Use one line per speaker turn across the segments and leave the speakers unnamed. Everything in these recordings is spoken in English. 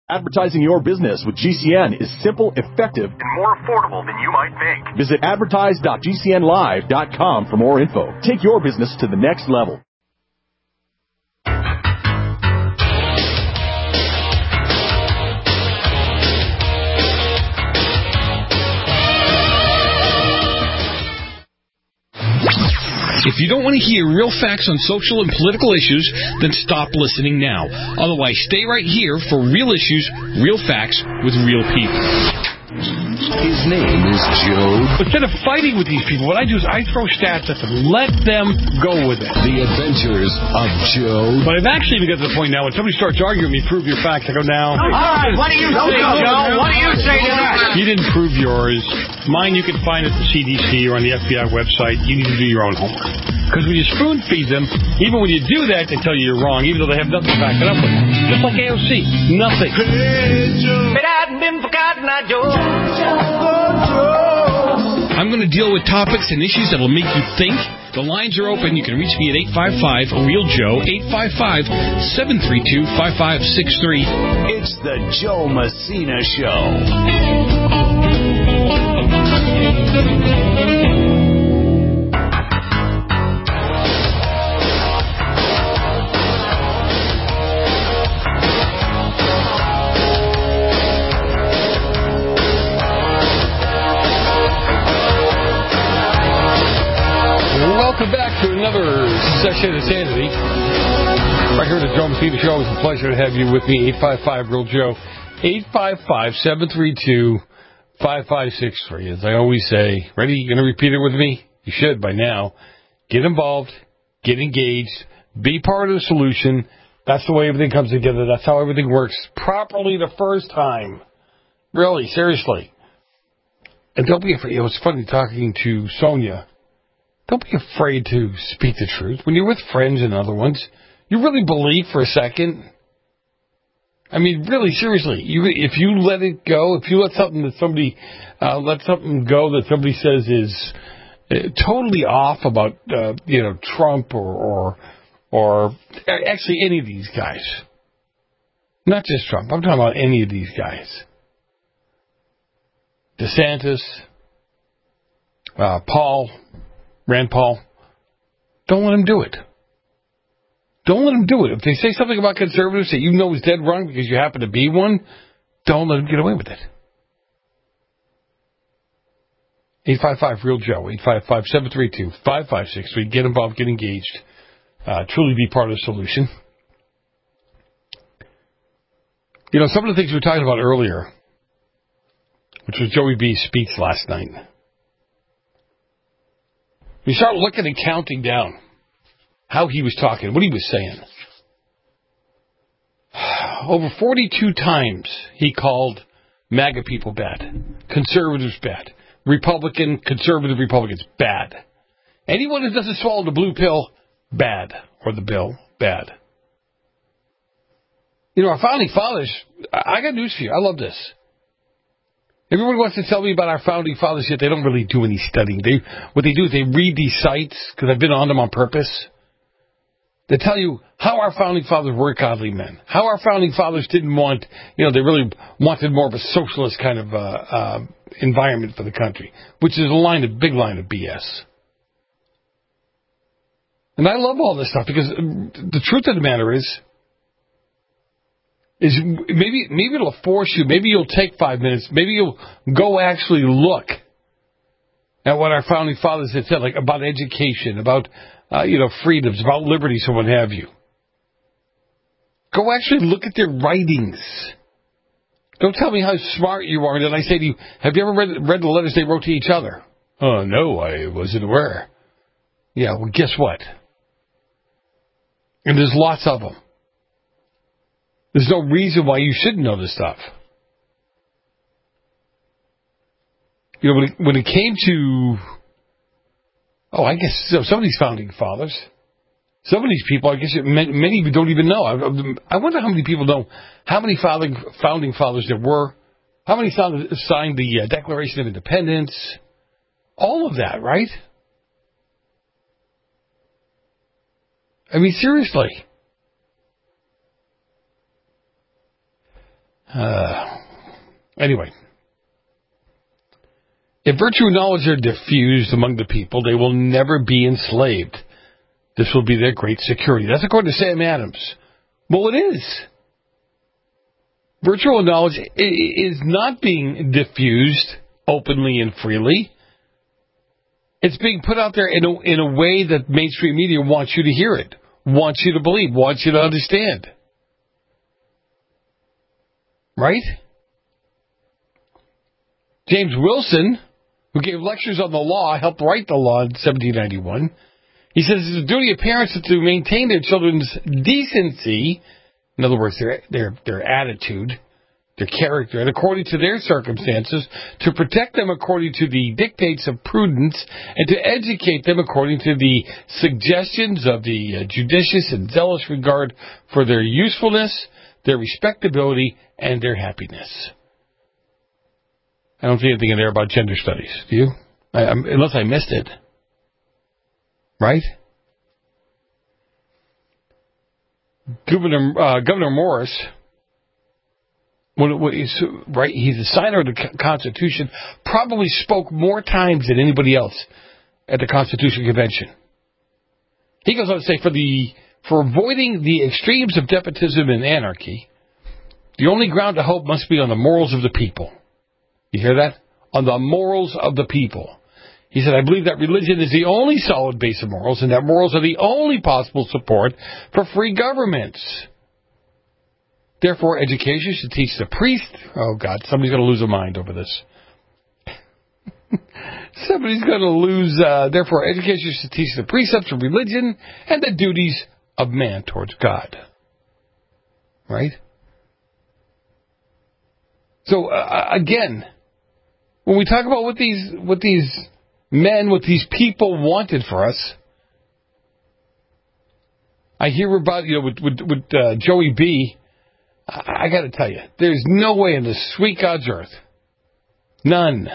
Advertising your business with GCN is simple, effective, and more affordable than you might think. Visit advertise.gcnlive.com for more info. Take your business to the next level.
If you don't want to hear real facts on social and political issues, then stop listening now. Otherwise, stay right here for real issues, real facts, with real people.
His name is Joe.
Instead of fighting with these people, what I do is I throw stats at them. Let them go with it.
The Adventures of Joe.
But I've actually even got to the point now when somebody starts arguing with me, prove your facts, I go, now.
All right, what do you say, Joe? What do you say to that?
You didn't prove yours. Mine you can find at the CDC or on the FBI website. You need to do your own homework. Because when you spoon feed them, even when you do that, they tell you you're wrong, even though they have nothing to back it up with. Just like AOC. Nothing.
But I hadn't been forgotten, Joe.
I'm going to deal with topics and issues that will make you think. The lines are open. You can reach me at 855-REAL-JOE, 855-732-5563.
It's the Joe Messina Show.
Welcome back to another session of Sanity. Right here at the Joe Messina Show. It's a pleasure to have you with me. 855-REAL-JOE. 855-732-5563. As I always say, ready? You going to repeat it with me? You should by now. Get involved. Get engaged. Be part of the solution. That's the way everything comes together. That's how everything works properly the first time. Really, seriously. And don't be afraid. It's funny talking to Sonia. Don't be afraid to speak the truth. When you're with friends and other ones, you really believe for a second. I mean, really, seriously. If you let it go, if you let something that somebody go that somebody says is totally off about Trump or actually any of these guys, not just Trump. I'm talking about any of these guys. DeSantis, Rand Paul, don't let them do it. Don't let them do it. If they say something about conservatives that you know is dead wrong because you happen to be one, don't let them get away with it. 855-REAL-JOE, 855-732-5563. Get involved, get engaged. Truly be part of the solution. You know, some of the things we were talking about earlier, which was Joey B's speech last night. You start looking and counting down how he was talking, what he was saying. Over 42 times he called MAGA people bad, conservatives bad, conservative Republicans bad. Anyone who doesn't swallow the blue pill, bad, or the bill, bad. You know, our founding fathers, I got news for you. I love this. Everyone wants to tell me about our founding fathers, yet they don't really do any studying. What they do is they read these sites, because I've been on them on purpose. They tell you how our founding fathers were godly men. How our founding fathers didn't want, they really wanted more of a socialist kind of environment for the country, which is a big line of BS. And I love all this stuff, because the truth of the matter is maybe it'll force you, maybe you'll take 5 minutes, maybe you'll go actually look at what our founding fathers had said, like about education, about, freedoms, about liberties and what have you. Go actually look at their writings. Don't tell me how smart you are. And then I say to you, have you ever read the letters they wrote to each other? Oh, no, I wasn't aware. Yeah, well, guess what? And there's lots of them. There's no reason why you shouldn't know this stuff. You know, when it came to, I guess some of these founding fathers, some of these people, I guess many of you don't even know. I wonder how many people know how many founding fathers there were, how many signed the Declaration of Independence, all of that, right? I mean, seriously. Anyway. If virtue and knowledge are diffused among the people, they will never be enslaved. This will be their great security. That's according to Sam Adams. Well, it is. Virtual knowledge is not being diffused openly and freely. It's being put out there in a way that mainstream media wants you to hear it, wants you to believe, wants you to understand. Right? James Wilson, who gave lectures on the law, helped write the law in 1791. He says it's the duty of parents to maintain their children's decency, in other words, their attitude, their character, and according to their circumstances, to protect them according to the dictates of prudence, and to educate them according to the suggestions of the judicious and zealous regard for their usefulness, their respectability, and their happiness. I don't see anything in there about gender studies, do you? Unless I missed it. Right? Governor Morris, he's the signer of the Constitution, probably spoke more times than anybody else at the Constitution Convention. He goes on to say, for avoiding the extremes of despotism and anarchy, the only ground to hope must be on the morals of the people. You hear that? On the morals of the people. He said, I believe that religion is the only solid base of morals, and that morals are the only possible support for free governments. Therefore, education should teach the priest... Oh, God, somebody's going to lose a mind over this. Somebody's going to lose... Therefore, education should teach the precepts of religion and the duties of man towards God. Right? So, again, when we talk about what these men, what these people wanted for us, I hear about, with Joey B. I got to tell you, there's no way in the sweet God's earth, none,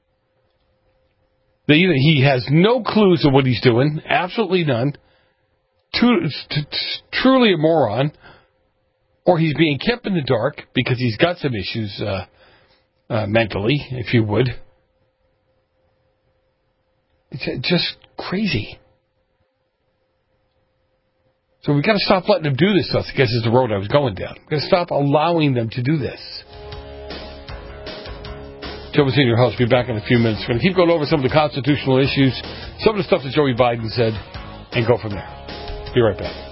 that either he has no clues of what he's doing, absolutely none, truly a moron, or he's being kept in the dark because he's got some issues mentally, if you would. It's just crazy. So we've got to stop letting them do this to us. I guess is the road I was going down. We've got to stop allowing them to do this. Joe Massino, your host, will be back in a few minutes. We're going to keep going over some of the constitutional issues, some of the stuff that Joey Biden said, and go from there. Be right back.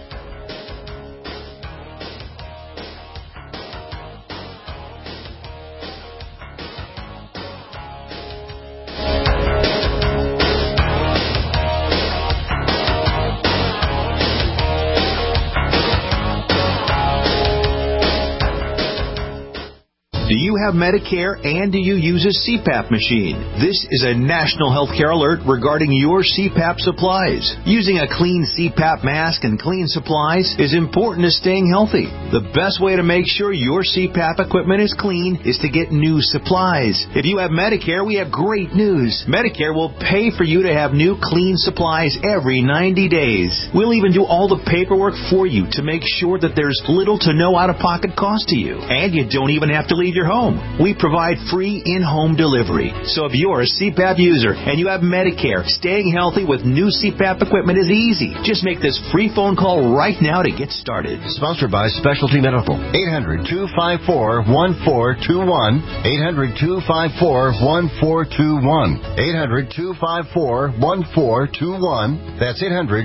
Do you have Medicare and do you use a CPAP machine? This is a national healthcare alert regarding your CPAP supplies. Using a clean CPAP mask and clean supplies is important to staying healthy. The best way to make sure your CPAP equipment is clean is to get new supplies. If you have Medicare, we have great news. Medicare will pay for you to have new clean supplies every 90 days. We'll even do all the paperwork for you to make sure that there's little to no out-of-pocket cost to you. And you don't even have to leave your home. We provide free in-home delivery. So if you're a CPAP user and you have Medicare, staying healthy with new CPAP equipment is easy. Just make this free phone call right now to get started.
Sponsored by Specialty Medical. 800-254-1421. 800-254-1421. 800-254-1421. That's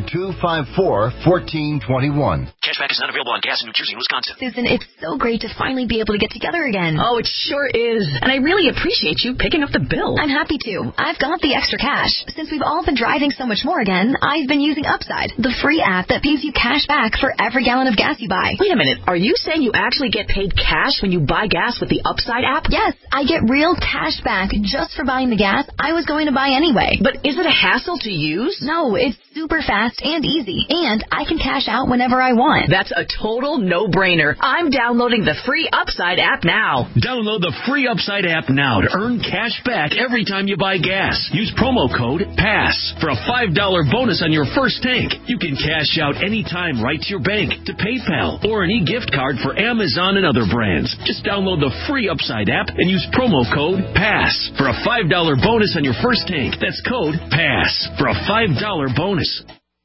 800-254-1421.
Cashback is not available on gas in New Jersey and Wisconsin.
Susan, it's so great to finally be able to get together again.
Oh, it sure is. And I really appreciate you picking up the bill.
I'm happy to. I've got the extra cash. Since we've all been driving so much more again, I've been using Upside, the free app that pays you cash back for every gallon of gas you buy.
Wait a minute. Are you saying you actually get paid cash when you buy gas with the Upside app?
Yes, I get real cash back just for buying the gas I was going to buy anyway.
But is it a hassle to use?
No, it's super fast and easy. And I can cash out whenever I want.
That's a total no-brainer. I'm downloading the free Upside app now.
now. Download the free Upside app now to earn cash back every time you buy gas. Use promo code PASS for a $5 bonus on your first tank. You can cash out anytime right to your bank, to PayPal, or an e-gift card for Amazon and other brands. Just download the free Upside app and use promo code PASS for a $5 bonus on your first tank. That's code PASS for a $5 bonus.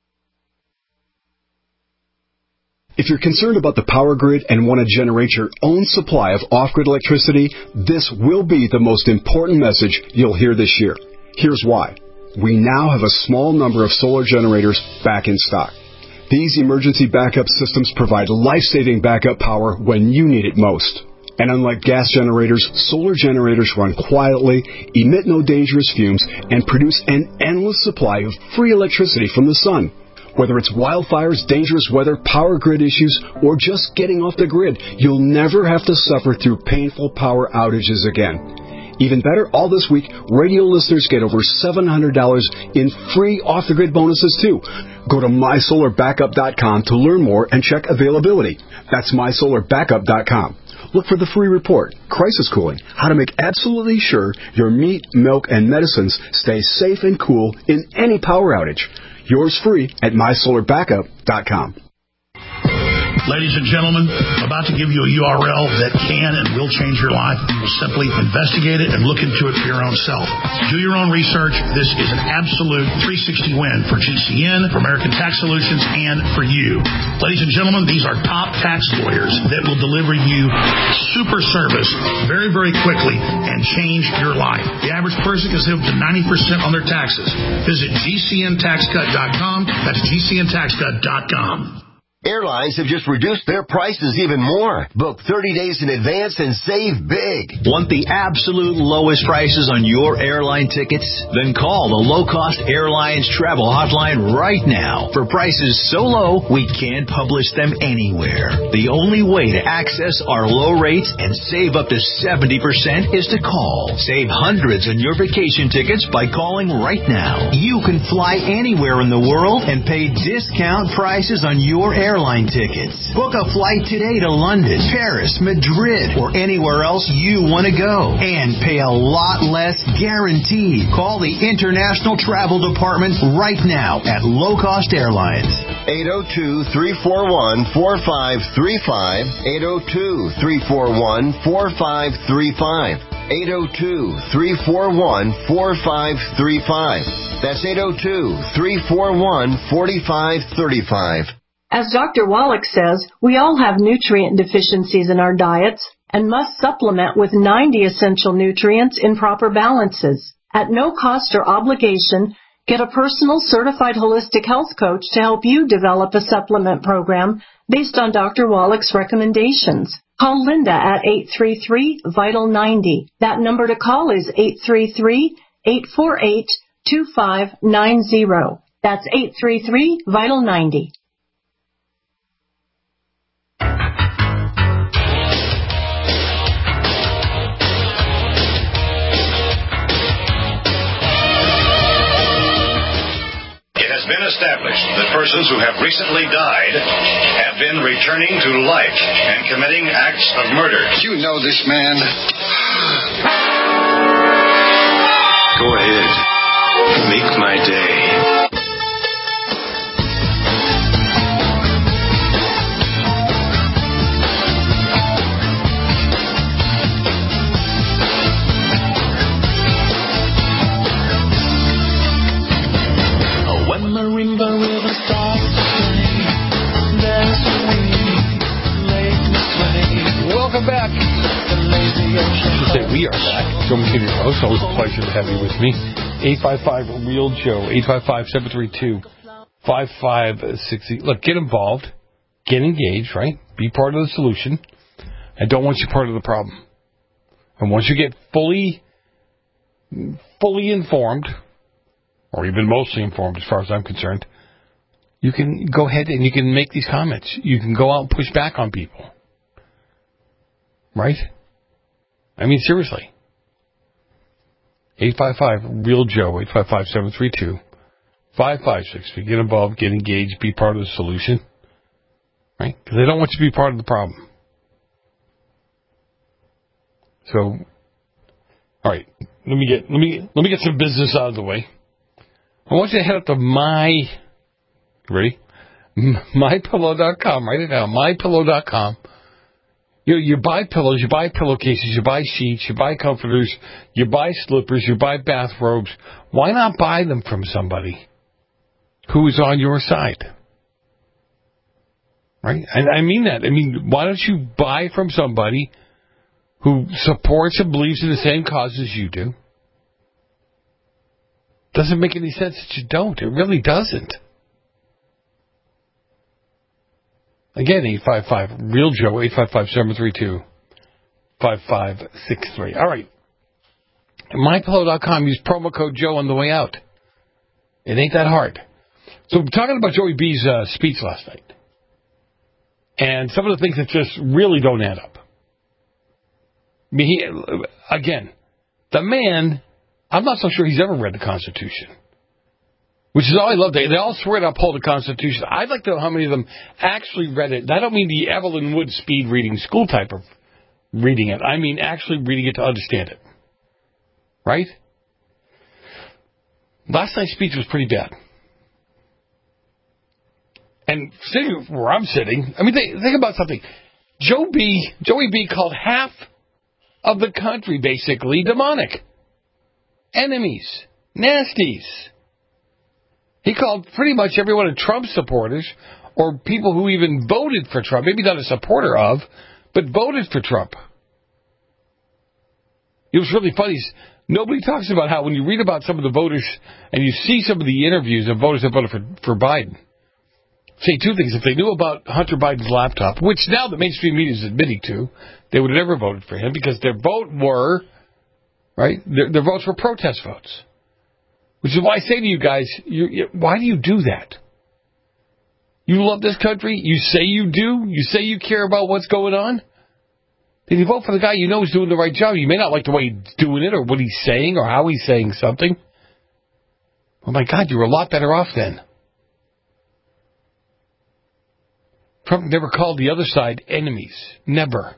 If you're concerned about the power grid and want to generate your own supply of off-grid electricity, this will be the most important message you'll hear this year. Here's why. We now have a small number of solar generators back in stock. These emergency backup systems provide life-saving backup power when you need it most. And unlike gas generators, solar generators run quietly, emit no dangerous fumes, and produce an endless supply of free electricity from the sun. Whether it's wildfires, dangerous weather, power grid issues, or just getting off the grid, you'll never have to suffer through painful power outages again. Even better, all this week, radio listeners get over $700 in free off-the-grid bonuses, too. Go to mysolarbackup.com to learn more and check availability. That's mysolarbackup.com. Look for the free report, Crisis Cooling, how to make absolutely sure your meat, milk, and medicines stay safe and cool in any power outage. Yours free at mysolarbackup.com.
Ladies and gentlemen, I'm about to give you a URL that can and will change your life. You will simply investigate it and look into it for your own self. Do your own research. This is an absolute 360 win for GCN, for American Tax Solutions, and for you. Ladies and gentlemen, these are top tax lawyers that will deliver you super service very, very quickly and change your life. The average person can save up to 90% on their taxes. Visit GCNTaxCut.com. That's GCNTaxCut.com.
Airlines have just reduced their prices even more. Book 30 days in advance and save big.
Want the absolute lowest prices on your airline tickets? Then call the Low Cost Airlines Travel Hotline right now. For prices so low, we can't publish them anywhere. The only way to access our low rates and save up to 70% is to call. Save hundreds on your vacation tickets by calling right now. You can fly anywhere in the world and pay discount prices on your airline tickets. Book a flight today to London, Paris, Madrid, or anywhere else you want to go. And pay a lot less guaranteed. Call the International Travel Department right now at Low Cost Airlines.
802-341-4535. 802-341-4535. 802-341-4535. That's 802-341-4535.
As Dr. Wallach says, we all have nutrient deficiencies in our diets and must supplement with 90 essential nutrients in proper balances. At no cost or obligation, get a personal certified holistic health coach to help you develop a supplement program based on Dr. Wallach's recommendations. Call Linda at 833-VITAL-90. That number to call is 833-848-2590. That's 833-VITAL-90.
Been established that persons who have recently died have been returning to life and committing acts of murder.
You know this man.
Go ahead. Make my day.
Marimba river starts to play. There's a wind, lake me sway.
Welcome back.
The lazy ocean.
Say we are back. Joe McKinney, your host. Always a pleasure to have you with me. 855-REAL-JOE. 855-732-5560. Look, get involved. Get engaged, right? Be part of the solution. I don't want you part of the problem. And once you get fully informed, or even mostly informed as far as I'm concerned, you can go ahead and you can make these comments. You can go out and push back on people. Right? I mean, seriously. 855-REAL-JOE, 855-732-5560. Get involved, get engaged, be part of the solution. Right? Because they don't want you to be part of the problem. So, all right, let me get some business out of the way. I want you to head up to MyPillow.com. Write it down, MyPillow.com. You buy pillows, you buy pillowcases, you buy sheets, you buy comforters, you buy slippers, you buy bathrobes. Why not buy them from somebody who is on your side? Right? And I mean that. I mean, why don't you buy from somebody who supports and believes in the same cause as you do? Doesn't make any sense that you don't. It really doesn't. Again, 855-REAL-JOE, 855-732-5563. All right. MyPillow.com, use promo code Joe on the way out. It ain't that hard. So we're talking about Joey B's speech last night. And some of the things that just really don't add up. I mean, the man, I'm not so sure he's ever read the Constitution. Which is all I love. They all swear to uphold the Constitution. I'd like to know how many of them actually read it. And I don't mean the Evelyn Wood speed reading school type of reading it. I mean actually reading it to understand it. Right? Last night's speech was pretty bad. And sitting where I'm sitting, I mean, think about something. Joey B called half of the country basically demonic. Enemies. Nasties. He called pretty much every one of Trump's supporters, or people who even voted for Trump, maybe not a supporter of, but voted for Trump. It was really funny. Nobody talks about how when you read about some of the voters and you see some of the interviews of voters that voted for Biden, say two things. If they knew about Hunter Biden's laptop, which now the mainstream media is admitting to, they would have never voted for him because their votes were protest votes. Which is why I say to you guys, why do you do that? You love this country? You say you do? You say you care about what's going on? Then you vote for the guy you know is doing the right job. You may not like the way he's doing it or what he's saying or how he's saying something. Oh my God, you're a lot better off then. Trump never called the other side enemies. Never.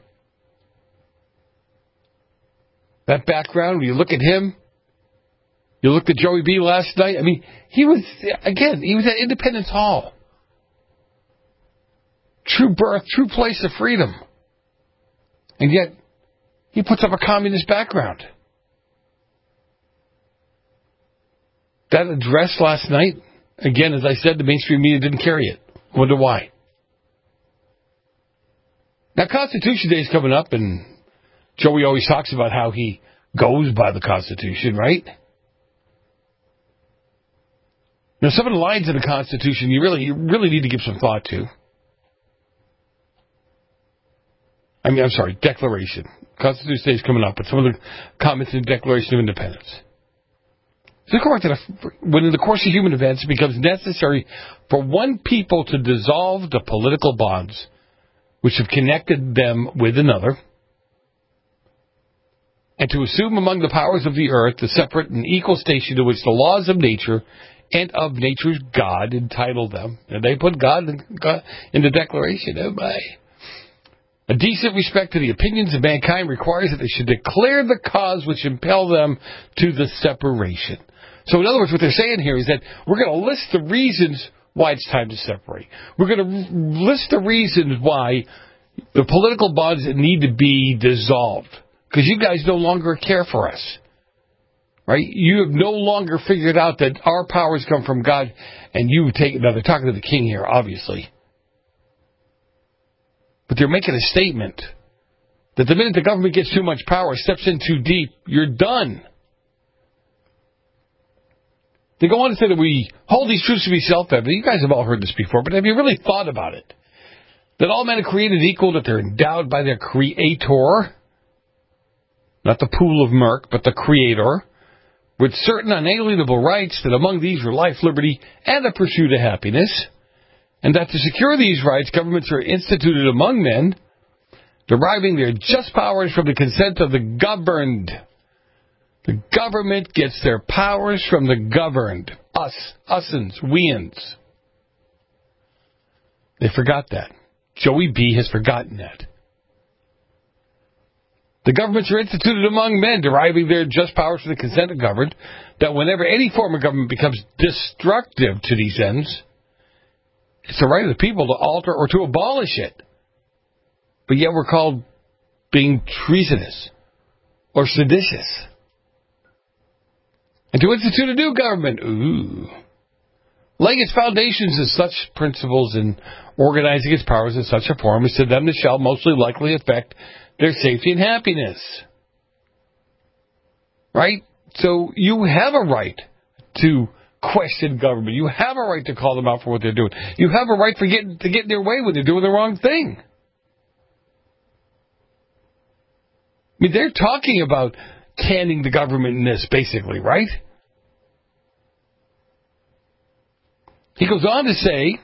That background, when you look at him, you looked at Joey B last night. I mean, he was at Independence Hall. True birth, true place of freedom. And yet, he puts up a communist background. That address last night, again, as I said, the mainstream media didn't carry it. Wonder why. Now, Constitution Day is coming up, and Joey always talks about how he goes by the Constitution, right? Now, some of the lines in the Constitution you really need to give some thought to. Declaration. Constitution Day is coming up, but some of the comments in the Declaration of Independence. Is it correct that when in the course of human events it becomes necessary for one people to dissolve the political bonds which have connected them with another, and to assume among the powers of the earth the separate and equal station to which the laws of nature and of nature's God entitle them. And they put God in the Declaration. Oh my. A decent respect to the opinions of mankind requires that they should declare the cause which impel them to the separation. So in other words, what they're saying here is that we're going to list the reasons why it's time to separate. We're going to list the reasons why the political bonds need to be dissolved. Because you guys no longer care for us. Right? You have no longer figured out that our powers come from God, and you take it. Now, they're talking to the king here, obviously. But they're making a statement that the minute the government gets too much power, steps in too deep, you're done. They go on to say that we hold these truths to be self-evident. You guys have all heard this before, but have you really thought about it? That all men are created equal, that they're endowed by their Creator, not the pool of murk, but the Creator, with certain unalienable rights, that among these are life, liberty, and the pursuit of happiness, and that to secure these rights, governments are instituted among men, deriving their just powers from the consent of the governed. The government gets their powers from the governed. Us'ns, we'ns. They forgot that. Joey B has forgotten that. The governments are instituted among men, deriving their just powers from the consent of government, that whenever any form of government becomes destructive to these ends, it's the right of the people to alter or to abolish it. But yet we're called being treasonous or seditious. And to institute a new government, laying its foundations as such principles and organizing its powers in such a form as to them that shall mostly likely affect their safety and happiness. Right? So you have a right to question government. You have a right to call them out for what they're doing. You have a right to get in their way when they're doing the wrong thing. I mean, they're talking about canning the government in this, basically, right? He goes on to say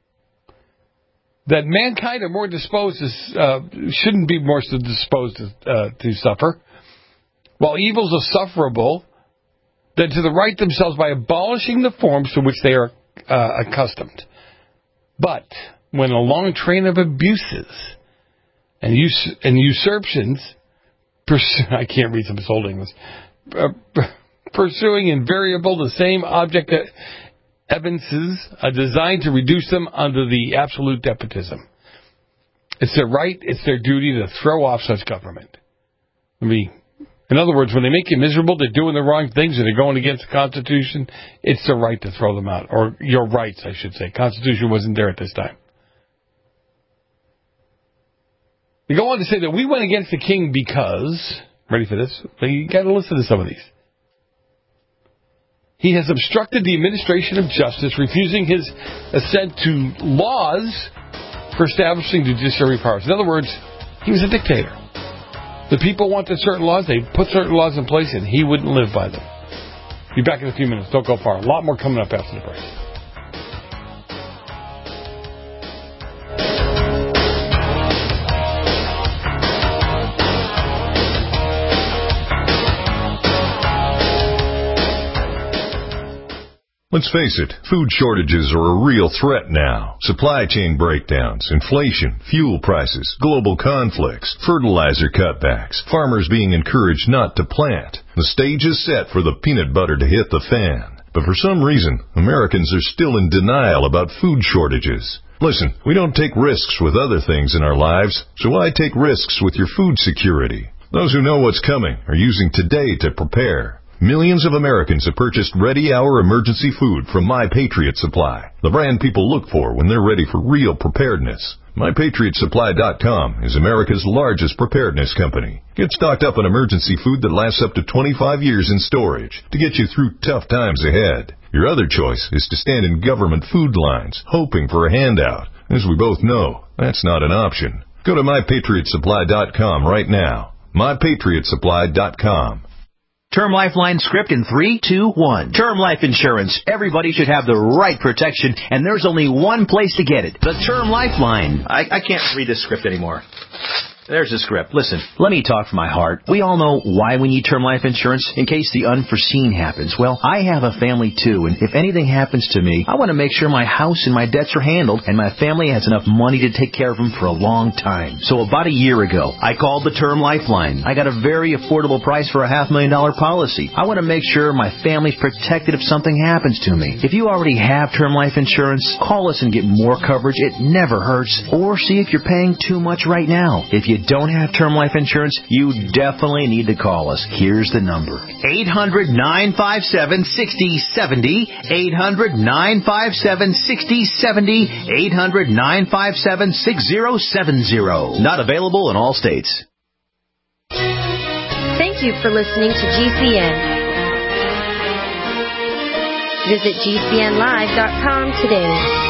that mankind are more disposed to, shouldn't be more disposed to suffer, while evils are sufferable, than to the right themselves by abolishing the forms to which they are accustomed. But when a long train of abuses and usurpations, I can't read some old English, pursuing invariable the same object evidences are designed to reduce them under the absolute despotism. It's their right, it's their duty to throw off such government. In other words, when they make you miserable, they're doing the wrong things and they're going against the Constitution, it's the right to throw them out. Or your rights, I should say. Constitution wasn't there at this time. They go on to say that we went against the king because, ready for this? You got to listen to some of these. He has obstructed the administration of justice, refusing his assent to laws for establishing judiciary powers. In other words, he was a dictator. The people wanted certain laws, they put certain laws in place, and he wouldn't live by them. Be back in a few minutes. Don't go far. A lot more coming up after the break.
Let's face it, food shortages are a real threat now. Supply chain breakdowns, inflation, fuel prices, global conflicts, fertilizer cutbacks, farmers being encouraged not to plant. The stage is set for the peanut butter to hit the fan. But for some reason, Americans are still in denial about food shortages. Listen, we don't take risks with other things in our lives, so why take risks with your food security? Those who know what's coming are using today to prepare. Millions of Americans have purchased Ready Hour emergency food from My Patriot Supply, the brand people look for when they're ready for real preparedness. MyPatriotSupply.com is America's largest preparedness company. Get stocked up on emergency food that lasts up to 25 years in storage to get you through tough times ahead. Your other choice is to stand in government food lines, hoping for a handout. As we both know, that's not an option. Go to MyPatriotSupply.com right now. MyPatriotSupply.com.
Term Lifeline script in 3, 2, 1. Term life insurance. Everybody should have the right protection, and there's only one place to get it. The Term Lifeline. I can't read this script anymore. There's the script. Listen, let me talk from my heart. We all know why we need term life insurance, in case the unforeseen happens. Well, I have a family too, and if anything happens to me, I want to make sure my house and my debts are handled, and my family has enough money to take care of them for a long time. So about a year ago, I called the Term Lifeline. I got a very affordable price for a $500,000 policy. I want to make sure my family's protected if something happens to me. If you already have term life insurance, call us and get more coverage. It never hurts. Or see if you're paying too much right now. If you don't have term life insurance, you definitely need to call us. Here's the number. 800-957-6070. 800-957-6070. 800-957-6070. Not available in all states.
Thank you for listening to GCN. Visit GCNlive.com today.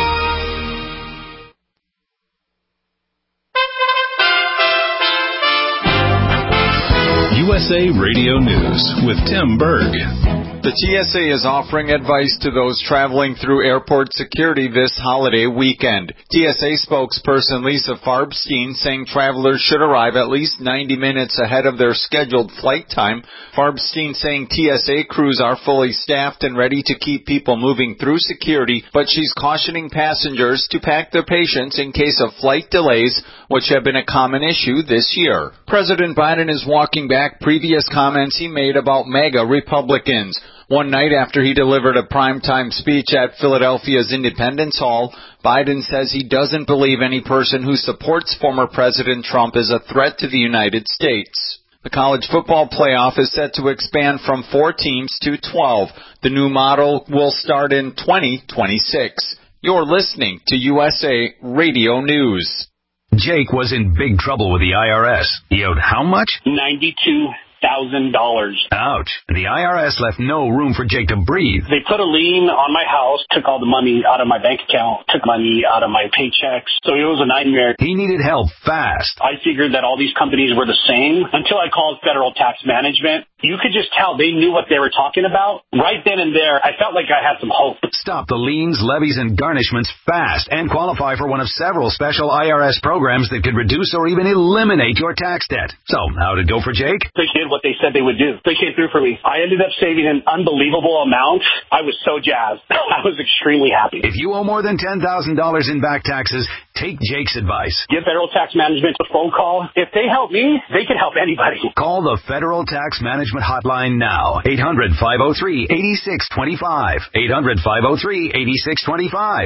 USA Radio News with Tim Berg.
The TSA is offering advice to those traveling through airport security this holiday weekend. TSA spokesperson Lisa Farbstein saying travelers should arrive at least 90 minutes ahead of their scheduled flight time. Farbstein saying TSA crews are fully staffed and ready to keep people moving through security, but she's cautioning passengers to pack their patience in case of flight delays, which have been a common issue this year. President Biden is walking back previous comments he made about MAGA Republicans. One night after he delivered a primetime speech at Philadelphia's Independence Hall, Biden says he doesn't believe any person who supports former President Trump is a threat to the United States. The college football playoff is set to expand from 4 teams to 12. The new model will start in 2026. You're listening to USA Radio News.
Jake was in big trouble with the IRS. He owed how much?
$92,000.
Ouch. The IRS left no room for Jake to breathe.
They put a lien on my house, took all the money out of my bank account, took money out of my paychecks. So it was a nightmare.
He needed help fast.
I figured that all these companies were the same until I called Federal Tax Management. You could just tell they knew what they were talking about. Right then and there, I felt like I had some hope.
Stop the liens, levies, and garnishments fast and qualify for one of several special IRS programs that could reduce or even eliminate your tax debt. So, how'd it go for Jake?
They did what they said they would do. They came through for me. I ended up saving an unbelievable amount. I was so jazzed. I was extremely happy.
If you owe more than $10,000 in back taxes, take Jake's advice.
Give Federal Tax Management a phone call. If they help me, they can help anybody.
Call the Federal Tax Management hotline now. 800-503-8625. 800-503-8625.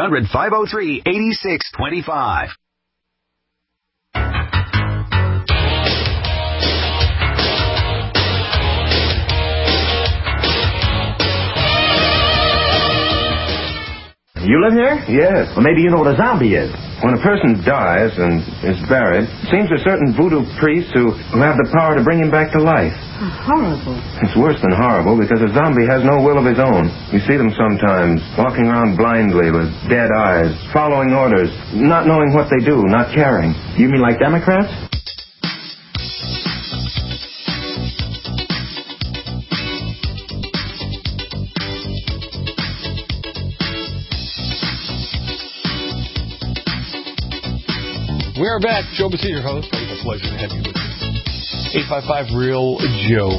800-503-8625.
You live here? Yes. Well, maybe you know what a zombie is. When a person dies and is buried, it seems there are certain voodoo priests who have the power to bring him back to life.
Horrible.
It's worse than horrible because a zombie has no will of his own. You see them sometimes walking around blindly with dead eyes, following orders, not knowing what they do, not caring. You mean like Democrats?
We are back. Joe Messina, your host. Always a pleasure to have you with us. 855-REAL-JOE.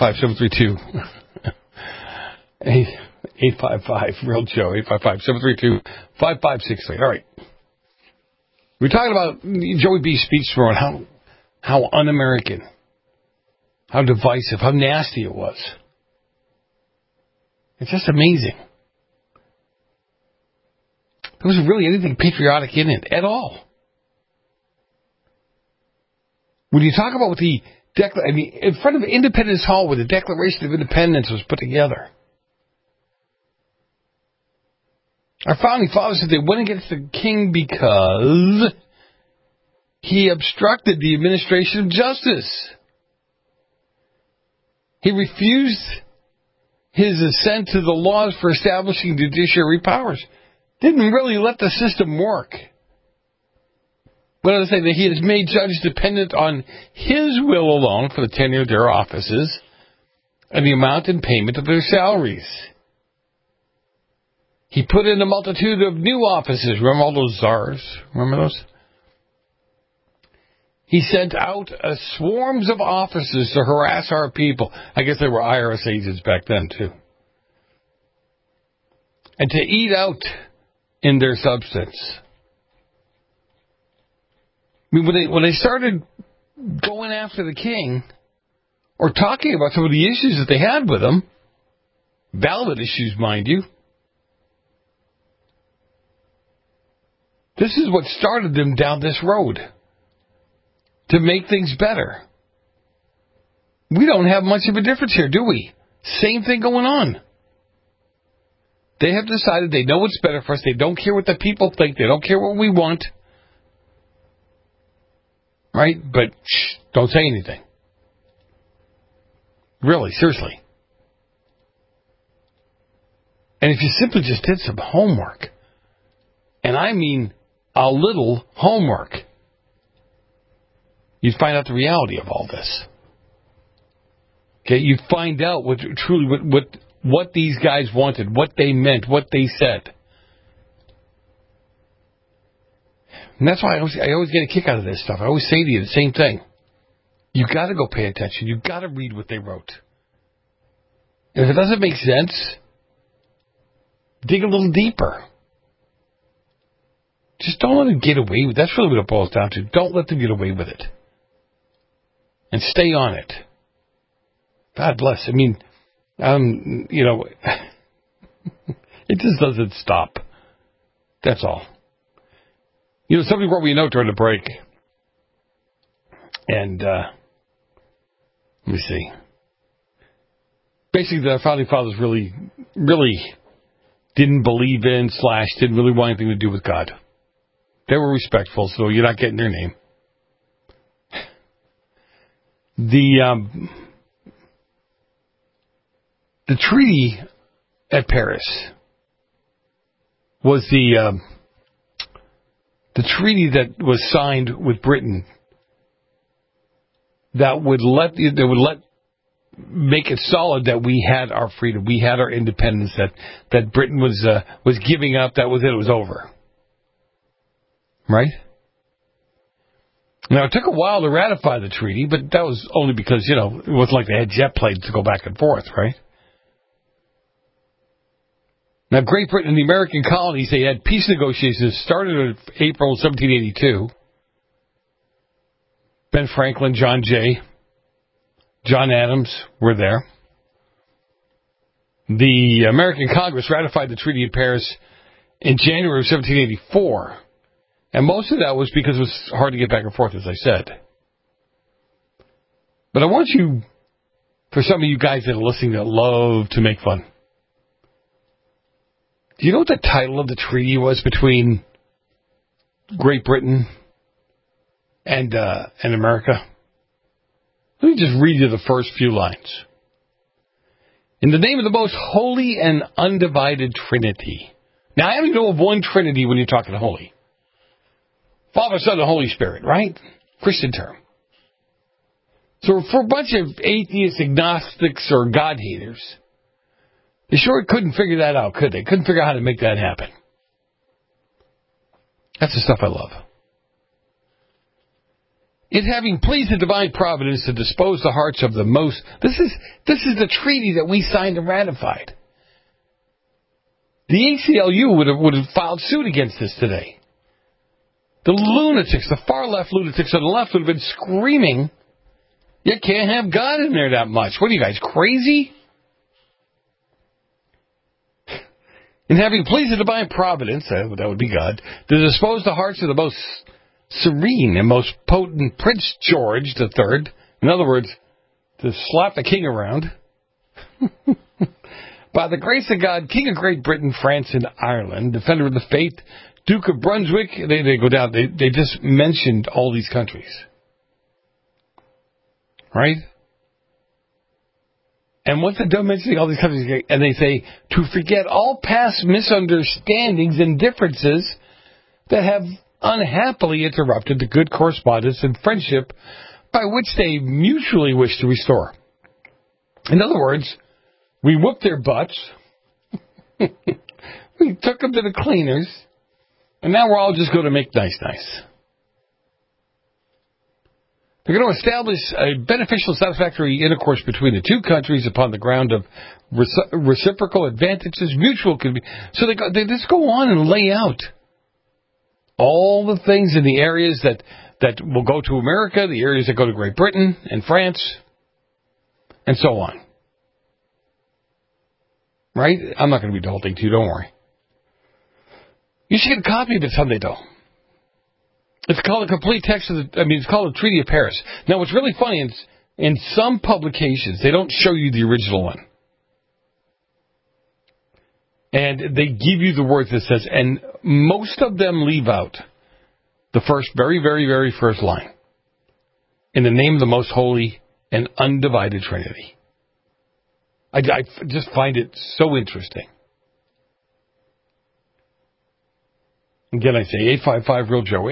855-732. 855-REAL-JOE. 855-732-5563. All right. We're talking about Joey B's speech tomorrow and how un-American, how divisive, how nasty it was. It's just amazing. There wasn't really anything patriotic in it at all. When you talk about what in front of Independence Hall where the Declaration of Independence was put together, our founding fathers said they went against the king because he obstructed the administration of justice. He refused his assent to the laws for establishing judiciary powers. Didn't really let the system work. What did I say? That he has made judges dependent on his will alone for the tenure of their offices and the amount and payment of their salaries. He put in a multitude of new offices. Remember all those czars? Remember those? He sent out swarms of officers to harass our people. I guess they were IRS agents back then, too. And to eat out in their substance. I mean, when they started going after the king or talking about some of the issues that they had with him, valid issues, mind you, this is what started them down this road to make things better. We don't have much of a difference here, do we? Same thing going on. They have decided they know what's better for us. They don't care what the people think. They don't care what we want. Right? But don't say anything. Really, seriously. And if you simply just did some homework, and I mean a little homework, you'd find out the reality of all this. Okay, you'd find out what what these guys wanted, what they meant, what they said. And that's why I always get a kick out of this stuff. I always say to you the same thing. You got to go pay attention. You got to read what they wrote. And if it doesn't make sense, dig a little deeper. Just don't let them get away with it. That's really what it boils down to. Don't let them get away with it. And stay on it. God bless. I mean, it just doesn't stop. That's all. Somebody wrote me a note during the break. And, let me see. Basically, the Founding Fathers really, really didn't believe in / didn't really want anything to do with God. They were respectful, so you're not getting their name. The treaty at Paris was the treaty that was signed with Britain that would make it solid that we had our freedom, we had our independence, that Britain was giving up. That was it. It was over. Right? Now, it took a while to ratify the treaty, but that was only because, it wasn't like they had jet planes to go back and forth, right? Now, Great Britain and the American colonies, they had peace negotiations started in April 1782. Ben Franklin, John Jay, John Adams were there. The American Congress ratified the Treaty of Paris in January of 1784. And most of that was because it was hard to get back and forth, as I said. But I want you, for some of you guys that are listening that love to make fun, do you know what the title of the treaty was between Great Britain and America? Let me just read you the first few lines. In the name of the most holy and undivided Trinity. Now, I only know of one Trinity when you're talking holy. Father, Son, and Holy Spirit, right? Christian term. So for a bunch of atheists, agnostics, or God-haters, they sure couldn't figure that out, could they? Couldn't figure out how to make that happen. That's the stuff I love. It having pleased the divine providence to dispose the hearts of the most... This is the treaty that we signed and ratified. The ACLU would have filed suit against this today. The lunatics, the far-left lunatics on the left would have been screaming, you can't have God in there that much. What are you guys, crazy? In having pleased the divine providence, that would be God, to dispose the hearts of the most serene and most potent Prince George III, in other words, to slap the king around, by the grace of God, King of Great Britain, France, and Ireland, defender of the faith, Duke of Brunswick, they go down, they just mentioned all these countries. Right? And once they're done mentioning all these countries, and they say, to forget all past misunderstandings and differences that have unhappily interrupted the good correspondence and friendship by which they mutually wish to restore. In other words, we whooped their butts, we took them to the cleaners, and now we're all just going to make nice. They're going to establish a beneficial, satisfactory intercourse between the two countries upon the ground of reciprocal advantages, mutual convenience. So they just go on and lay out all the things in the areas that will go to America, the areas that go to Great Britain and France, and so on. Right? I'm not going to read the whole thing to you, don't worry. You should get a copy of it someday, though. It's called a complete text of it's called the Treaty of Paris. Now, what's really funny is in some publications, they don't show you the original one. And they give you the words that says, and most of them leave out the first, very, very, very first line. In the name of the most holy and undivided Trinity. I just find it so interesting. Again, I say 855-REAL-JOE,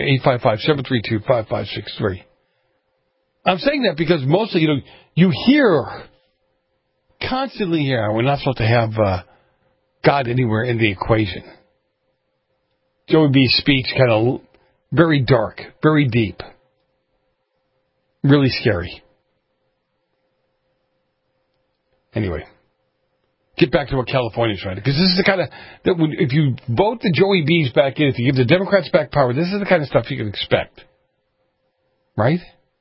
855-732-5563. I'm saying that because mostly, you hear constantly here. We're not supposed to have God anywhere in the equation. Joey B's speech kind of very dark, very deep, really scary. Anyway, get back to what California's trying to, because this is the kind of, that if you vote the Joey B's back in, if you give the Democrats back power, this is the kind of stuff you can expect. Right?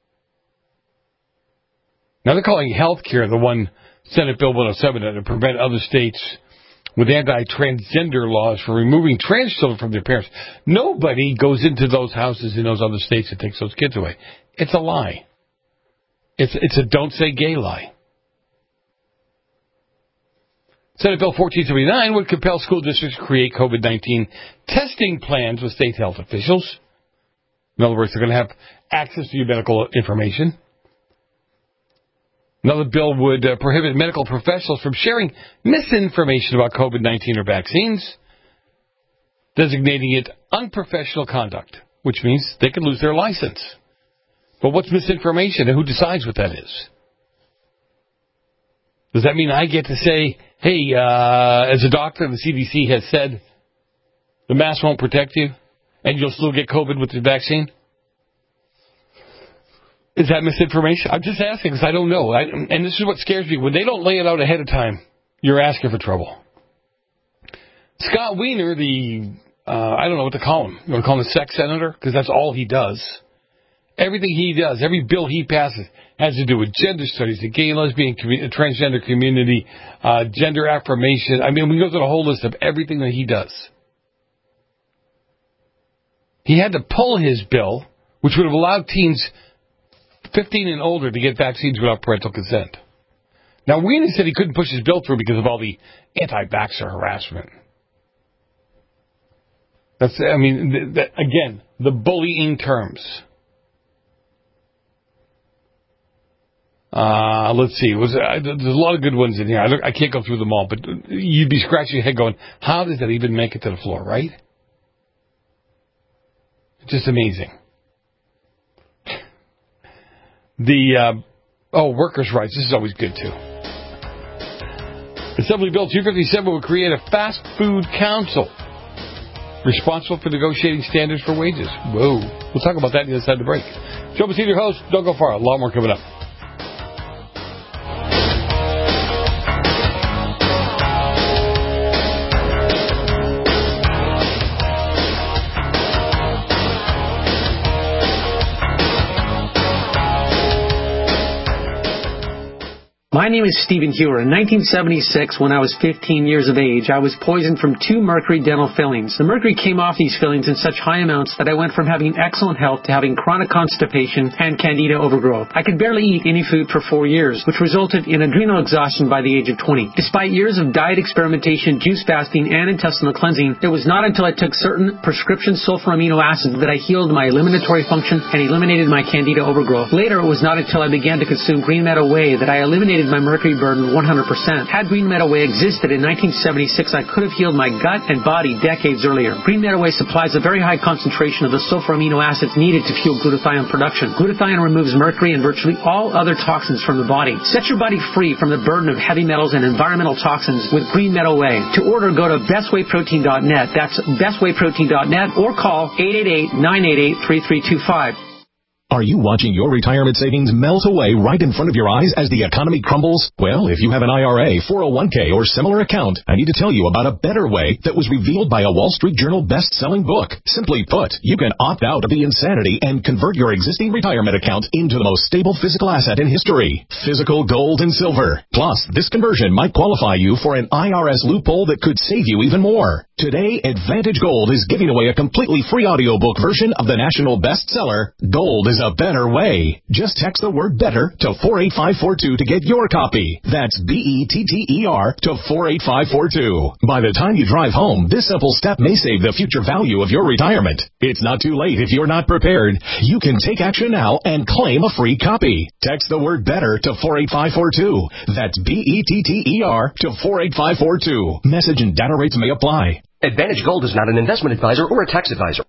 Now they're calling health care the one Senate Bill 107 to prevent other states with anti-transgender laws for removing trans children from their parents. Nobody goes into those houses in those other states and takes those kids away. It's a lie. It's a don't say gay lie. Senate Bill 1479 would compel school districts to create COVID-19 testing plans with state health officials. In other words, they're going to have access to your medical information. Another bill would prohibit medical professionals from sharing misinformation about COVID-19 or vaccines, designating it unprofessional conduct, which means they could lose their license. But what's misinformation, and who decides what that is? Does that mean I get to say, hey, as a doctor, the CDC has said the mask won't protect you, and you'll still get COVID with the vaccine? Is that misinformation? I'm just asking because I don't know. And this is what scares me. When they don't lay it out ahead of time, you're asking for trouble. Scott Wiener, I don't know what to call him. You want to call him a sex senator? Because that's all he does. Everything he does, every bill he passes has to do with gender studies, the gay, lesbian, transgender community, gender affirmation. I mean, we go through the whole list of everything that he does. He had to pull his bill, which would have allowed teens 15 and older to get vaccines without parental consent. Now, Wiener said he couldn't push his bill through because of all the anti-vaxxer harassment. Again, the bullying terms. Let's see. There's a lot of good ones in here. I can't go through them all, but you'd be scratching your head going, how does that even make it to the floor, right? Just amazing. Workers' rights. This is always good, too. Assembly Bill 257 will create a fast food council responsible for negotiating standards for wages. Whoa. We'll talk about that on the other side of the break. Joe Messina, your host. Don't go far. A lot more coming up.
My name is Stephen Hewer. In 1976, when I was 15 years of age, I was poisoned from 2 mercury dental fillings. The mercury came off these fillings in such high amounts that I went from having excellent health to having chronic constipation and candida overgrowth. I could barely eat any food for 4 years, which resulted in adrenal exhaustion by the age of 20. Despite years of diet experimentation, juice fasting, and intestinal cleansing, it was not until I took certain prescription sulfur amino acids that I healed my eliminatory function and eliminated my candida overgrowth. Later, it was not until I began to consume Green Meadow Whey that I eliminated my mercury burden 100%. Had Green Meadow Whey existed in 1976, I could have healed my gut and body decades earlier. Green Meadow Whey supplies a very high concentration of the sulfur amino acids needed to fuel glutathione production. Glutathione removes mercury and virtually all other toxins from the body. Set your body free from the burden of heavy metals and environmental toxins with Green Meadow Whey. To order, go to bestwayprotein.net. That's bestwayprotein.net or call 888-988-3325.
Are you watching your retirement savings melt away right in front of your eyes as the economy crumbles? Well, if you have an IRA, 401k, or similar account, I need to tell you about a better way that was revealed by a Wall Street Journal best-selling book. Simply put, you can opt out of the insanity and convert your existing retirement account into the most stable physical asset in history, physical gold and silver. Plus, this conversion might qualify you for an IRS loophole that could save you even more. Today, Advantage Gold is giving away a completely free audiobook version of the national bestseller, Gold is a Better Way. Just text the word better to 48542 to get your copy. That's BETTER to 48542. By the time you drive home, this simple step may save the future value of your retirement. It's not too late if you're not prepared. You can take action now and claim a free copy. Text the word better to 48542. That's BETTER to 48542. Message and data rates may apply.
Advantage Gold is not an investment advisor or a tax advisor.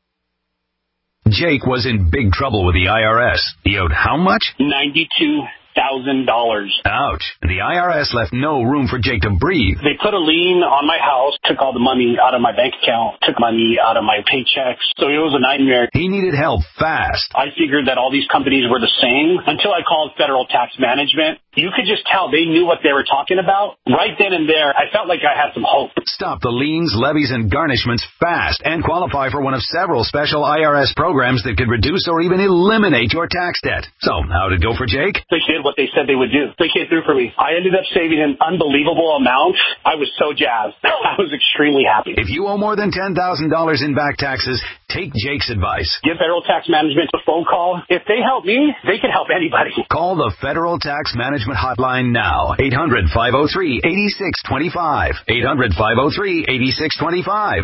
Jake was in big trouble with the IRS. He owed how much?
$92
Ouch. The IRS left no room for Jake to breathe.
They put a lien on my house, took all the money out of my bank account, took money out of my paychecks. So it was a nightmare.
He needed help fast.
I figured that all these companies were the same until I called Federal Tax Management. You could just tell they knew what they were talking about. Right then and there, I felt like I had some hope.
Stop the liens, levies, and garnishments fast and qualify for one of several special IRS programs that could reduce or even eliminate your tax debt. So, how'd it go for Jake?
They did what they said they would do. They came through for me. I ended up saving an unbelievable amount. I was so jazzed. I was extremely happy.
If you owe more than $10,000 in back taxes, take Jake's advice.
Give Federal Tax Management a phone call. If they help me, they can help anybody.
Call the Federal Tax Management Hotline now. 800-503-8625. 800-503-8625.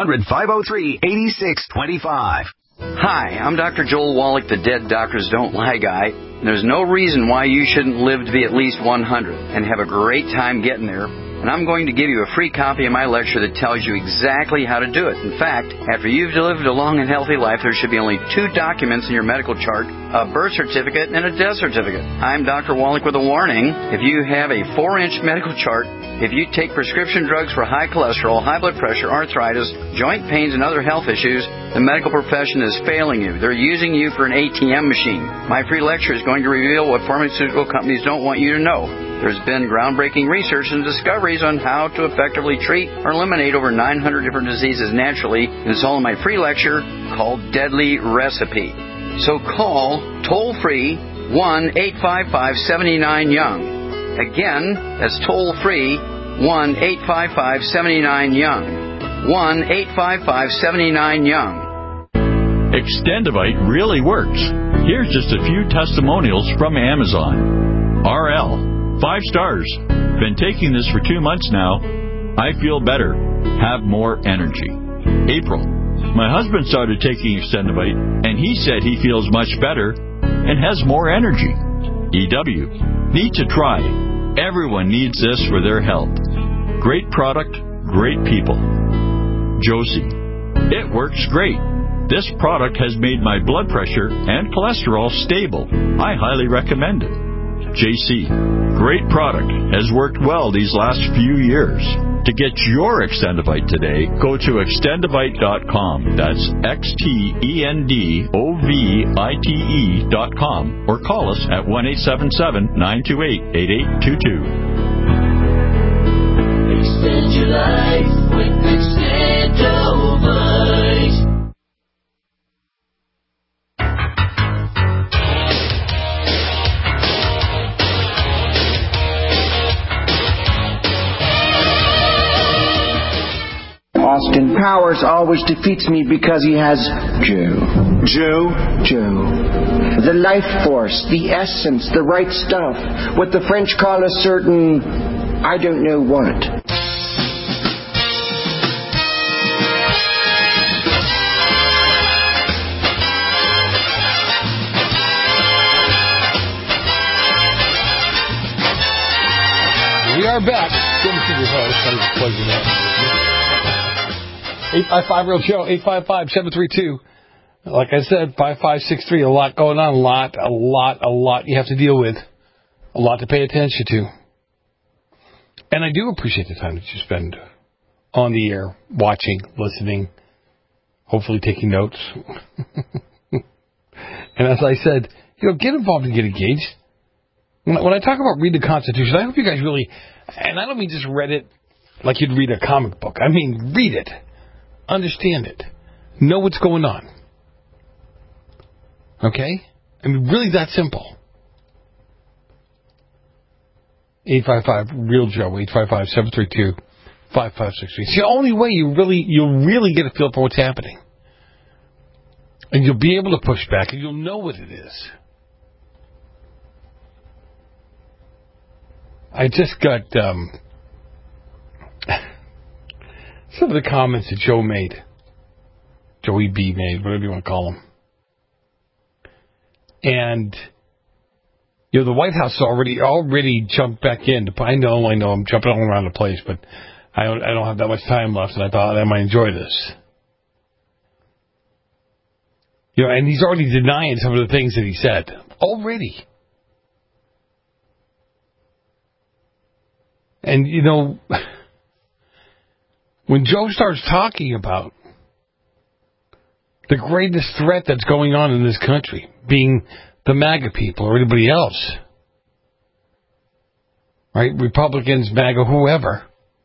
800-503-8625.
Hi, I'm Dr. Joel Wallach, the Dead Doctors Don't Lie guy. There's no reason why you shouldn't live to be at least 100 and have a great time getting there. And I'm going to give you a free copy of my lecture that tells you exactly how to do it. In fact, after you've lived a long and healthy life, there should be only 2 documents in your medical chart, a birth certificate and a death certificate. I'm Dr. Wallach with a warning. If you have a 4-inch medical chart, if you take prescription drugs for high cholesterol, high blood pressure, arthritis, joint pains, and other health issues, the medical profession is failing you. They're using you for an ATM machine. My free lecture is going to reveal what pharmaceutical companies don't want you to know. There's been groundbreaking research and discoveries on how to effectively treat or eliminate over 900 different diseases naturally, and it's all in my free lecture called Deadly Recipe. So call toll-free 1-855-79-YOUNG. Again, that's toll-free 1-855-79-YOUNG. 1-855-79-YOUNG.
Extendivite really works. Here's just a few testimonials from Amazon. RL. 5 stars. Been taking this for 2 months now. I feel better. Have more energy. April. My husband started taking Extendivite, and he said he feels much better and has more energy. EW. Need to try. Everyone needs this for their health. Great product, great people. Josie. It works great. This product has made my blood pressure and cholesterol stable. I highly recommend it. JC. Great product. Has worked well these last few years. To get your Extendivite today, go to extendivite.com. That's XTENDOVITE.com or call us at 1-877-928-8822.
Extend your life with Extendovite.
Austin Powers always defeats me because he has Joe. The life force, the essence, the right stuff. What the French call a certain, I don't know what.
We are back. Jim to your host. I'm just plugging that. 855 Real Show, 855-732. Like I said, 5563. A lot going on. A lot you have to deal with. A lot to pay attention to. And I do appreciate the time that you spend on the air, watching, listening, hopefully taking notes. And as I said, get involved and get engaged. When I talk about read the Constitution, I hope you guys really, and I don't mean just read it like you'd read a comic book. I mean read it. Understand it. Know what's going on. Okay? I mean, really that simple. 855-REAL-JOE, 855-732-5563. It's the only way you'll really get a feel for what's happening. And you'll be able to push back, and you'll know what it is. I just got some of the comments that Joe made. Joey B made, whatever you want to call him. And, the White House already jumped back in. I know, I'm jumping all around the place, but I don't have that much time left, and I thought I might enjoy this. And he's already denying some of the things that he said. Already. And, you know, when Joe starts talking about the greatest threat that's going on in this country being the MAGA people or anybody else, right? Republicans, MAGA, whoever.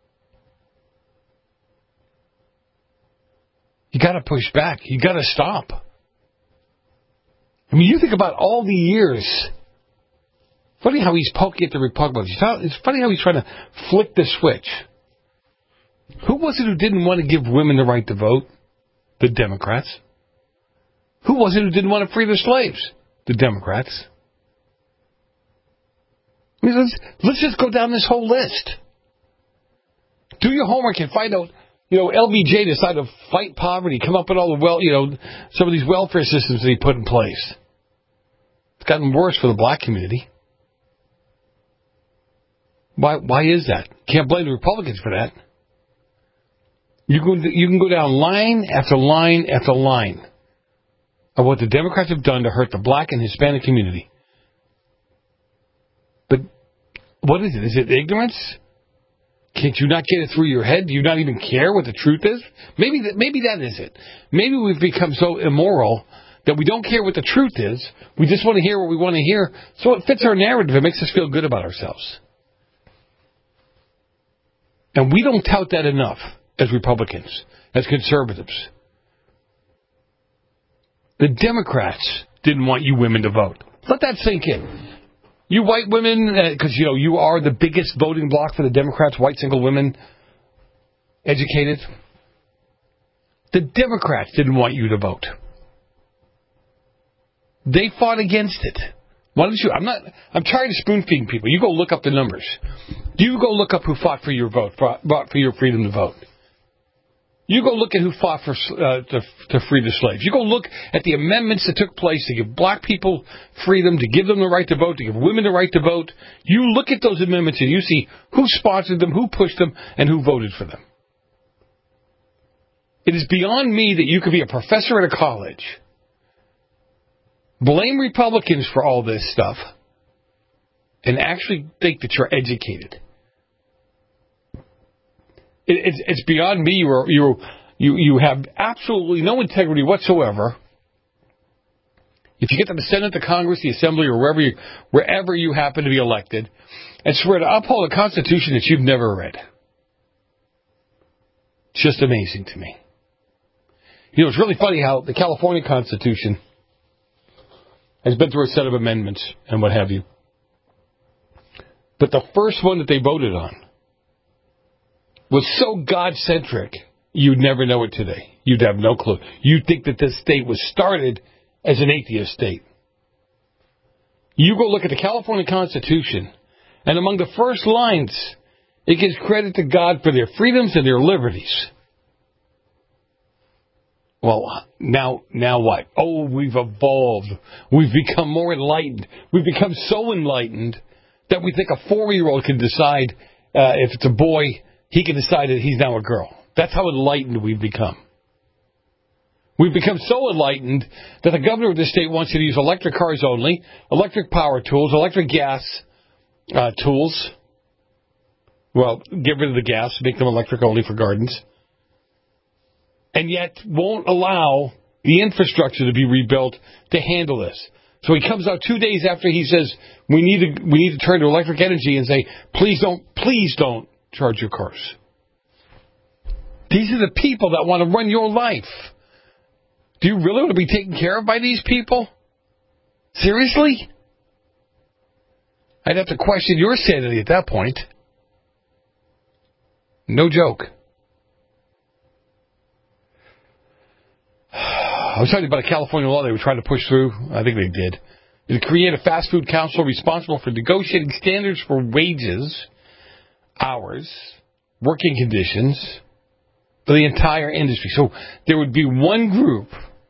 You got to push back. You got to stop. I mean, you think about all the years. Funny how he's poking at the Republicans. It's funny how he's trying to flick the switch. Who was it who didn't want to give women the right to vote? The Democrats. Who was it who didn't want to free the slaves? The Democrats. I mean, let's just go down this whole list. Do your homework and find out, you know, LBJ decided to fight poverty, come up with all the, some of these welfare systems that he put in place. It's gotten worse for the black community. Why is that? Can't blame the Republicans for that. You can go down line after line after line of what the Democrats have done to hurt the black and Hispanic community. But what is it? Is it ignorance? Can't you not get it through your head? Do you not even care what the truth is? Maybe that is it. Maybe we've become so immoral that we don't care what the truth is. We just want to hear what we want to hear, so it fits our narrative. It makes us feel good about ourselves. And we don't tout that enough as Republicans, as conservatives. The Democrats didn't want you women to vote. Let that sink in. You white women, because, you are the biggest voting bloc for the Democrats, white single women, educated. The Democrats didn't want you to vote. They fought against it. Why don't you? I'm tired of spoon-feeding people. You go look up the numbers. You go look up who fought for your vote, fought for your freedom to vote. You go look at who fought for to free the slaves. You go look at the amendments that took place to give black people freedom, to give them the right to vote, to give women the right to vote. You look at those amendments and you see who sponsored them, who pushed them, and who voted for them. It is beyond me that you could be a professor at a college, blame Republicans for all this stuff, and actually think that you're educated. It's beyond me. You have absolutely no integrity whatsoever. If you get to the Senate, the Congress, the Assembly, or wherever you happen to be elected, and swear to uphold a Constitution that you've never read. It's just amazing to me. It's really funny how the California Constitution has been through a set of amendments and what have you. But the first one that they voted on was so God-centric, you'd never know it today. You'd have no clue. You'd think that this state was started as an atheist state. You go look at the California Constitution, and among the first lines, it gives credit to God for their freedoms and their liberties. Well, now what? Oh, we've evolved. We've become more enlightened. We've become so enlightened that we think a 4-year-old can decide if it's a boy, he can decide that he's now a girl. That's how enlightened we've become. We've become so enlightened that the governor of this state wants you to use electric cars only, electric power tools, electric gas tools. Well, get rid of the gas, make them electric only for gardens. And yet won't allow the infrastructure to be rebuilt to handle this. So he comes out 2 days after he says, we need to turn to electric energy and say, please don't charge your cars. These are the people that want to run your life. Do you really want to be taken care of by these people? Seriously? I'd have to question your sanity at that point. No joke. I was talking about a California law they were trying to push through. I think they did. To create a fast food council responsible for negotiating standards for wages, hours, working conditions for the entire industry. So there would be one group,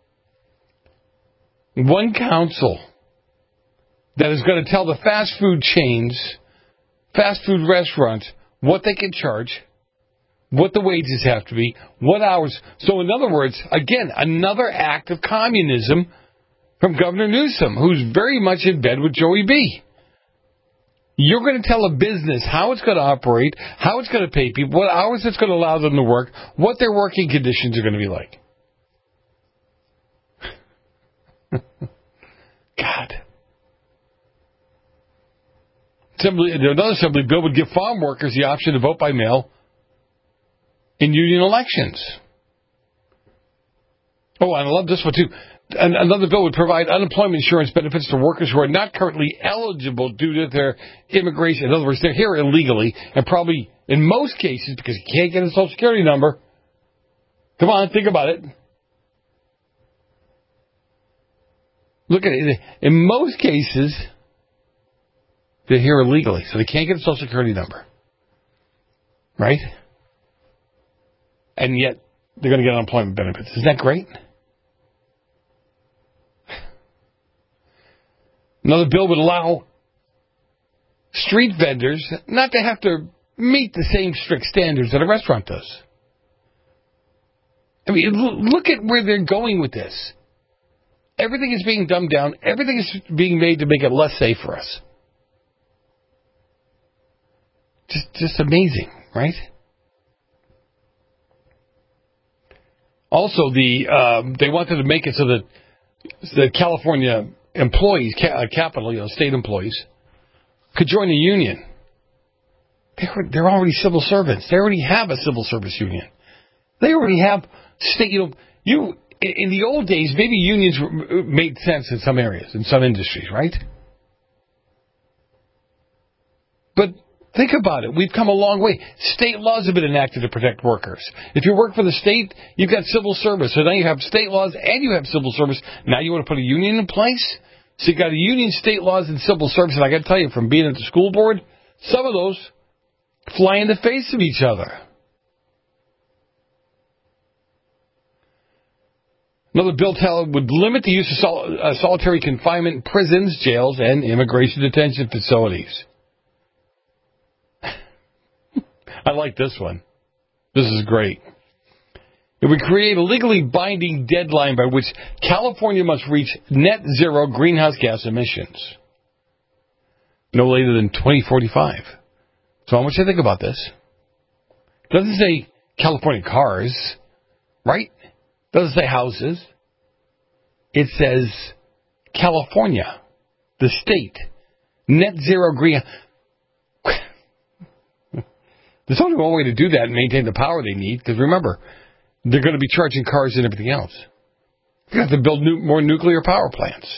one council that is going to tell the fast food chains, fast food restaurants, what they can charge, what the wages have to be, what hours. So in other words, again, another act of communism from Governor Newsom, who's very much in bed with Joey B. You're going to tell a business how it's going to operate, how it's going to pay people, what hours it's going to allow them to work, what their working conditions are going to be like. God. Another assembly bill would give farm workers the option to vote by mail in union elections. Oh, and I love this one, too. Another bill would provide unemployment insurance benefits to workers who are not currently eligible due to their immigration. In other words, they're here illegally, and probably, in most cases, because you can't get a Social Security number. Come on, think about it. Look at it. In most cases, they're here illegally, so they can't get a Social Security number. Right? And yet, they're going to get unemployment benefits. Isn't that great? Another bill would allow street vendors not to have to meet the same strict standards that a restaurant does. I mean, look at where they're going with this. Everything is being dumbed down. Everything is being made to make it less safe for us. Just amazing, right? Also, they wanted to make it so that the California employees, capital, state employees, could join a union. They're already civil servants. They already have a civil service union. They already have state. In the old days, maybe unions made sense in some areas, in some industries, right? But think about it. We've come a long way. State laws have been enacted to protect workers. If you work for the state, you've got civil service. So now you have state laws and you have civil service. Now you want to put a union in place? So you've got a union, state laws, and civil service. And I got to tell you, from being at the school board, some of those fly in the face of each other. Another bill would limit the use of solitary confinement in prisons, jails, and immigration detention facilities. I like this one. This is great. It would create a legally binding deadline by which California must reach net zero greenhouse gas emissions. No later than 2045. So I want you to think about this. It doesn't say California cars, right? It doesn't say houses. It says California, the state, net zero greenhouse. There's only one way to do that and maintain the power they need, because remember, they're going to be charging cars and everything else. You have to build more nuclear power plants.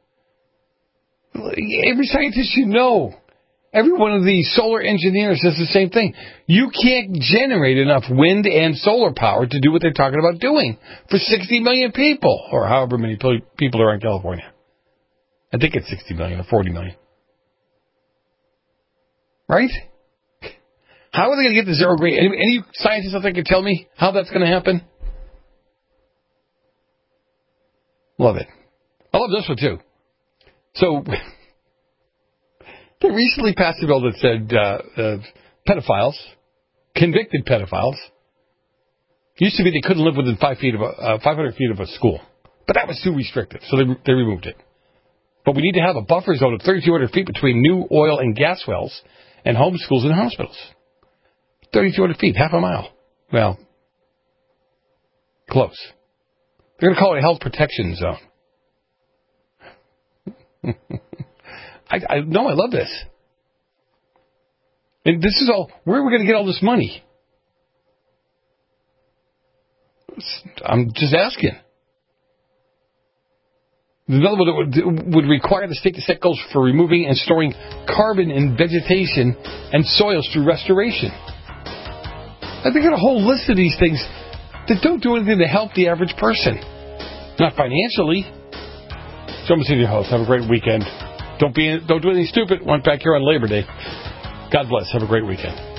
Every scientist you know, every one of these solar engineers says the same thing. You can't generate enough wind and solar power to do what they're talking about doing for 60 million people, or however many people are in California. I think it's 60 million or 40 million. Right? How are they going to get to zero green? Any scientists out there can tell me how that's going to happen? Love it. I love this one, too. So, they recently passed a bill that said pedophiles, convicted pedophiles, used to be they couldn't live within 500 feet of a school. But that was too restrictive, so they removed it. But we need to have a buffer zone of 3,200 feet between new oil and gas wells and homes, schools, and hospitals. 3,200 feet, half a mile. Well, close. They're going to call it a health protection zone. I love this. And this is all, where are we going to get all this money? I'm just asking. Another one that would require the state to set goals for removing and storing carbon in vegetation and soils through restoration. I think I got a whole list of these things that don't do anything to help the average person. Not financially. So I'm your host. Have a great weekend. Don't do anything stupid. One back here on Labor Day. God bless. Have a great weekend.